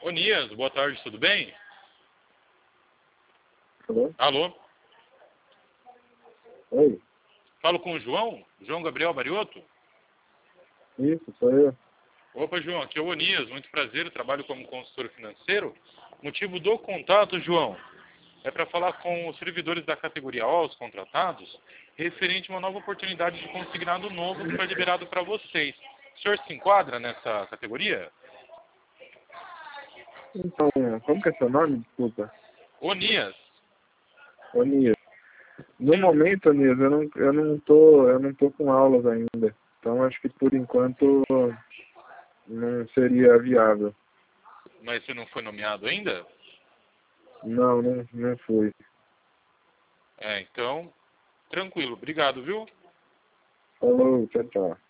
Nias, boa tarde, tudo bem? Alô? Alô? Oi, Falo com o João? João Gabriel Barioto? isso, sou eu. Opa, João, aqui é o Onias, muito prazer, eu trabalho como consultor financeiro. Motivo do contato, João, é para falar com os servidores da categoria O, os contratados, referente a uma nova oportunidade de consignado novo que foi liberado para vocês. O senhor se enquadra nessa categoria? Então, como que é seu nome? Desculpa. Onias, Onias. No sim, momento, Onias, eu não tô com aulas ainda. Então, acho que por enquanto não seria viável. mas você não foi nomeado ainda? Não fui. É, então, tranquilo, obrigado, viu? Falou, tchau, tchau.